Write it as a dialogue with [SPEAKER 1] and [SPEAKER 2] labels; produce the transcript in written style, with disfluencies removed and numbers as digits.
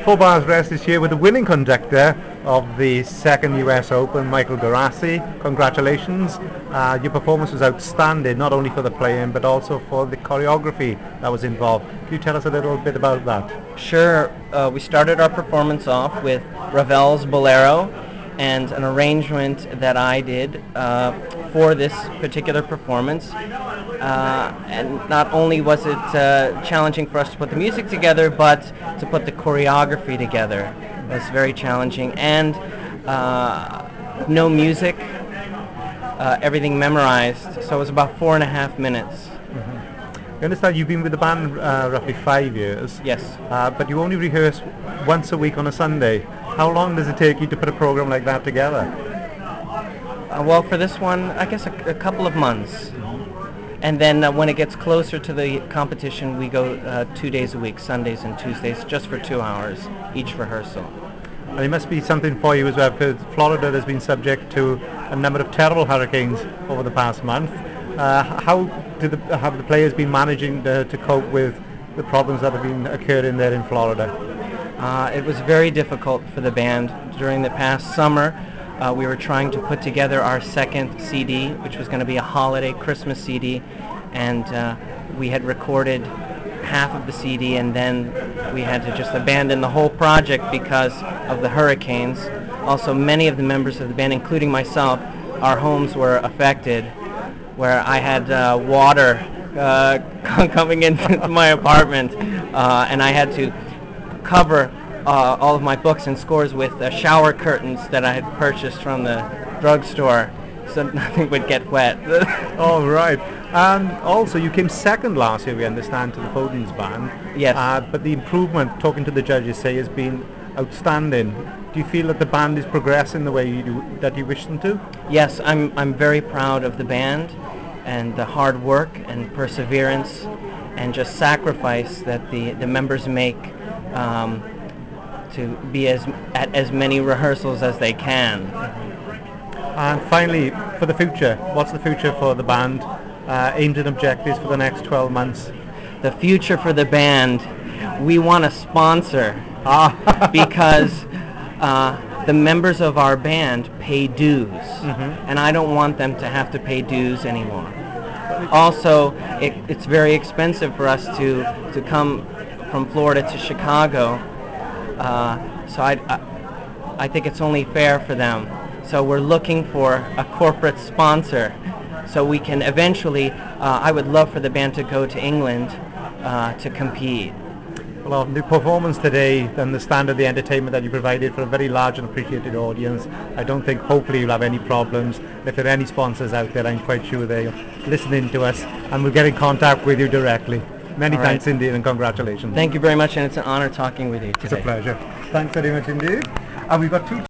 [SPEAKER 1] Four Bars Rest is here with the winning conductor of the second US Open, Michael Garassi. Congratulations. Your performance was outstanding, not only for the playing but also for the choreography that was involved. Can you tell us a little bit about that?
[SPEAKER 2] Sure. We started our performance off with Ravel's Bolero and an arrangement that I did for this particular performance. And not only was it challenging for us to put the music together, but to put the choreography together. It was very challenging. And no music, everything memorized. So it was about 4.5 minutes.
[SPEAKER 1] I understand you've been with the band roughly 5 years.
[SPEAKER 2] Yes.
[SPEAKER 1] But you only rehearse once a week on a Sunday. How long does it take you to put a program like that together?
[SPEAKER 2] Well, for this one, I guess a couple of months. And then when it gets closer to the competition, we go 2 days a week, Sundays and Tuesdays, just for 2 hours each rehearsal.
[SPEAKER 1] And it must be something for you as well, because Florida has been subject to a number of terrible hurricanes over the past month. How have the players been managing to cope with the problems that have been occurring there in Florida?
[SPEAKER 2] It was very difficult for the band. During the past summer, we were trying to put together our second CD, which was going to be a holiday Christmas CD, and we had recorded half of the CD, and then we had to just abandon the whole project because of the hurricanes. Also, many of the members of the band, including myself, our homes were affected, where I had water coming into my apartment, and I had to cover all of my books and scores with shower curtains that I had purchased from the drugstore, so nothing would get wet.
[SPEAKER 1] All right. And also, you came second last year, we understand, to the Foden's band.
[SPEAKER 2] Yes.
[SPEAKER 1] But the improvement, talking to the judges, say, has been outstanding. Do you feel that the band is progressing the way that you wish them to?
[SPEAKER 2] Yes, I'm very proud of the band and the hard work and perseverance and just sacrifice that the members make to be at as many rehearsals as they can.
[SPEAKER 1] And finally, for the future, what's the future for the band? Aims and objectives for the next 12 months?
[SPEAKER 2] The future for the band, we want a sponsor because the members of our band pay dues, and I don't want them to have to pay dues anymore. Also, it's very expensive for us to come from Florida to Chicago, so I think it's only fair for them. So we're looking for a corporate sponsor, so we can eventually, I would love for the band to go to England to compete.
[SPEAKER 1] Well, the performance today and the standard, the entertainment that you provided for a very large and appreciated audience, I don't think, hopefully, you'll have any problems. If there are any sponsors out there, I'm quite sure they're listening to us and will get in contact with you directly. Many thanks indeed, and congratulations.
[SPEAKER 2] Thank you very much, and it's an honor talking with you today.
[SPEAKER 1] It's a pleasure. Thanks very much indeed. And we've got two